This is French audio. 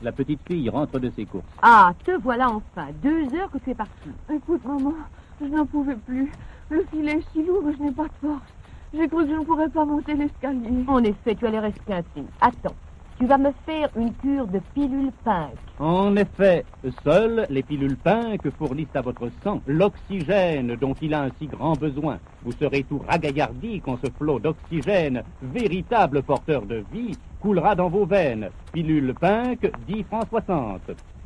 La petite fille rentre de ses courses. Ah, te voilà enfin. 2 heures que tu es parti. Écoute, maman, je n'en pouvais plus. Le filet est si lourd et je n'ai pas de force. J'ai cru que je ne pourrais pas monter l'escalier. En effet, tu allais rester ainsi. Attends, tu vas me faire une cure de pilules pink. En effet, seules les pilules pink fournissent à votre sang l'oxygène dont il a un si grand besoin. Vous serez tout ragaillardi quand ce flot d'oxygène, véritable porteur de vie, coulera dans vos veines. Pilule pink, 10 francs 60.